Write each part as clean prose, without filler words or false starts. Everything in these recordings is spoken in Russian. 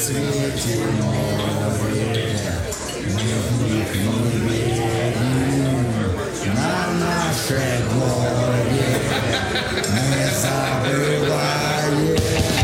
свете море, мы в них не верим, на наше горе мы забываем.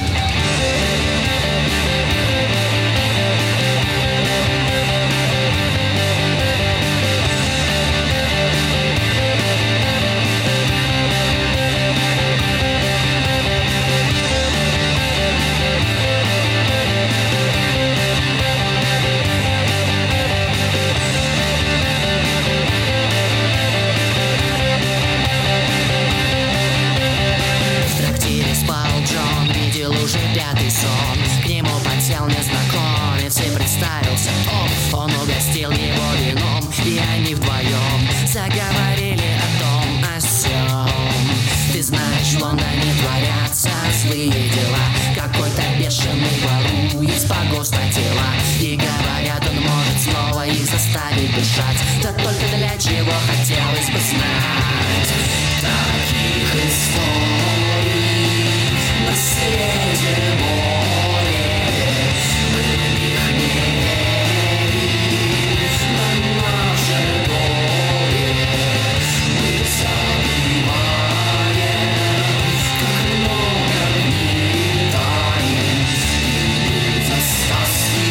Уже пятый сон, к нему подсел незнакомец и представился Том. Он угостил его вином, и они вдвоем заговорили о том, о сём. Ты знаешь, в Лондоне творятся злые дела. Какой-то бешеный ворует с погоста тела, и говорят, он может снова их заставить дышать. Да только для чего хотелось бы знать. Таких историй на свете море, мы в них не верим, на наше горе мы забываем, как много в мире тайн, и за сказки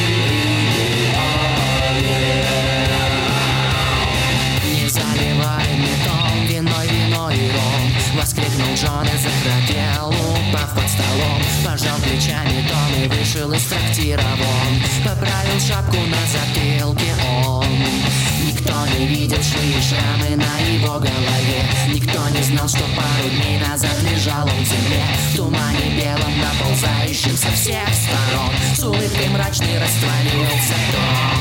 не заливай мне Том вино и ром, воскликнул Джон и захрапел, упав под столом. Пожал плечами Том и вышел из трактира вон. Поправил шапку на затылке он. Никто не видел швы и шрамы на его голове. Никто не знал, что пару дней назад лежал он в земле, в тумане белом, наползающем со всех сторон. С улыбкой мрачной растворился Том.